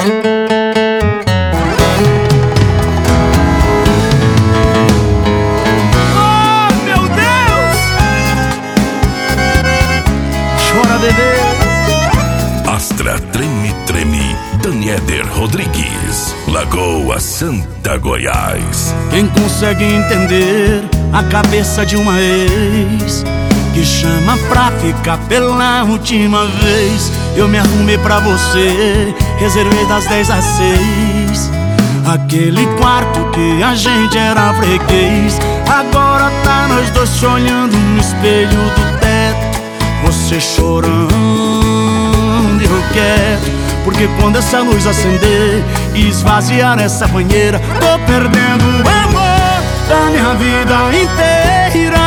Astra Treme Treme, Daniéder Rodrigues, Lagoa Santa, Goiás. Quem consegue entender a cabeça de uma ex que chama pra ficar pela última vez? Eu me arrumei pra você, reservei das 10 às 6 aquele quarto que a gente era freguês. Agora tá nós dois se olhando no espelho do teto, você chorando e eu quieto, porque quando essa luz acender e esvaziar essa banheira, tô perdendo o amor da minha vida inteira.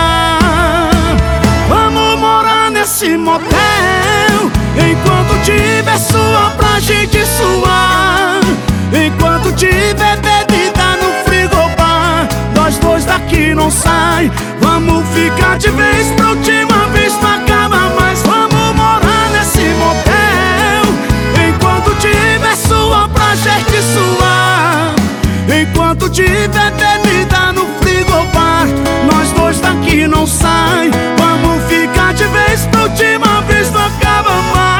Vamos morar nesse motel, enquanto tiver suor pra gente suar, enquanto tiver bebida no frigobar, nós dois daqui não sai. Vamos ficar de vez pra última vez, não acaba mais. Vamos morar nesse motel, enquanto tiver suor pra gente suar, enquanto tiver bebida no frigobar, nós dois daqui não sai. Vamos ficar de vez pra última vez, não acaba mais.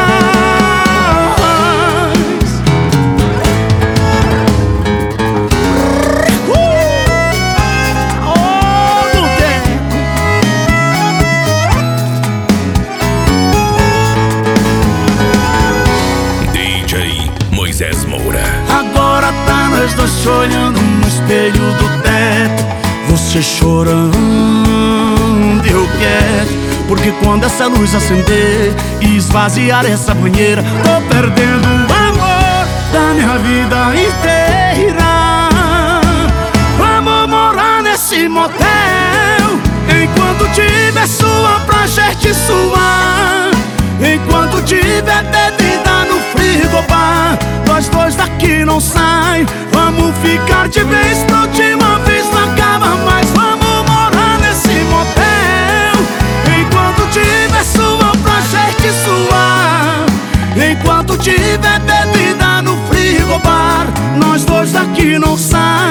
Moisés Moura. Agora tá nós dois se olhando no espelho do teto, você chorando e eu quieto, porque quando essa luz acender e esvaziar essa banheira, tô perdendo o amor da minha vida inteira. Vamos morar nesse motel, enquanto tiver suor pra gente suar, enquanto tiver bebida no frigobar, nós dois daqui não sai. Vamos ficar de vez pra última vez, não acaba mais. Vamos morar nesse motel, enquanto tiver suor pra gente suar, enquanto tiver bebida no frigobar, nós dois daqui não sai.